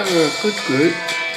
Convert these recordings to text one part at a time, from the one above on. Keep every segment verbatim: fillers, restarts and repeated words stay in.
were a good group.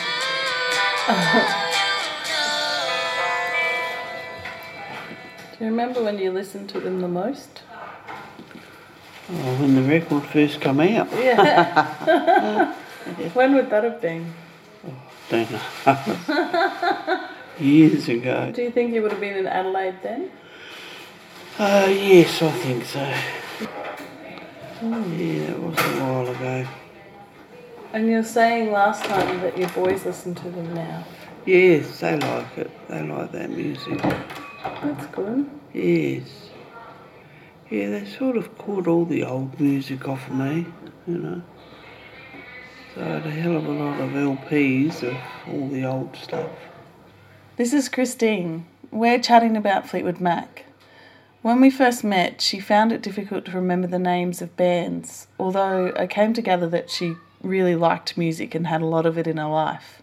Do you remember when you listened to them the most? Oh, when the record first came out. Yeah. When would that have been? Oh, don't know. Years ago. Do you think you would have been in Adelaide then? Uh, yes, I think so. Mm. Yeah, that was a while ago. And you're saying last time that your boys listen to them now. Yes, they like it. They like that music. That's good. Yes. Yeah, they sort of caught all the old music off of me, you know. So I had a hell of a lot of L Ps of all the old stuff. This is Christine. We're chatting about Fleetwood Mac. When we first met, she found it difficult to remember the names of bands, although I came to gather that she really liked music and had a lot of it in her life.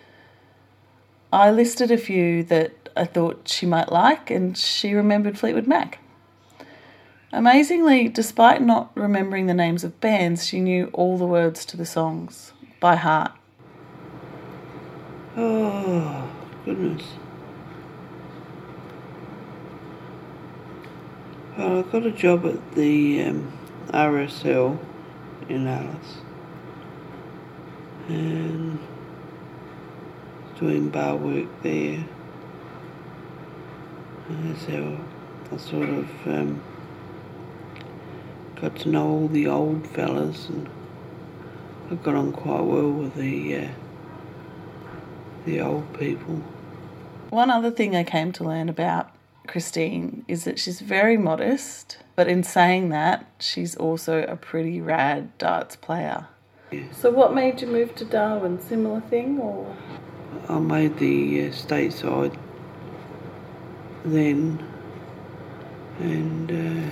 I listed a few that I thought she might like, and she remembered Fleetwood Mac. Amazingly, despite not remembering the names of bands, she knew all the words to the songs by heart. Oh, goodness. Well, I got a job at the um, R S L in Alice and doing bar work there. And so I sort of um, got to know all the old fellas, and I got on quite well with the uh, the old people. One other thing I came to learn about Christine is that she's very modest, but in saying that, she's also a pretty rad darts player. Yeah. So what made you move to Darwin? Similar thing, or? I made the uh, stateside then, and uh,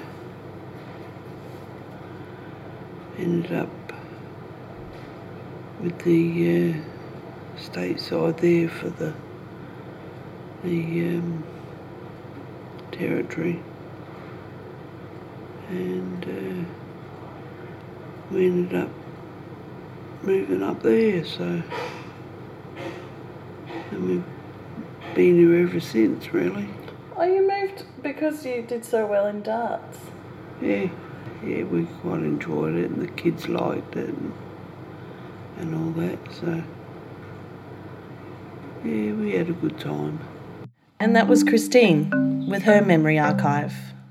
ended up with the uh, stateside there for the the um, territory, and uh, we ended up moving up there, so and we've been here ever since, really. Oh, you moved because you did so well in darts? Yeah, yeah, we quite enjoyed it, and the kids liked it, and, and all that, so yeah, we had a good time. And that was Christine with her memory archive.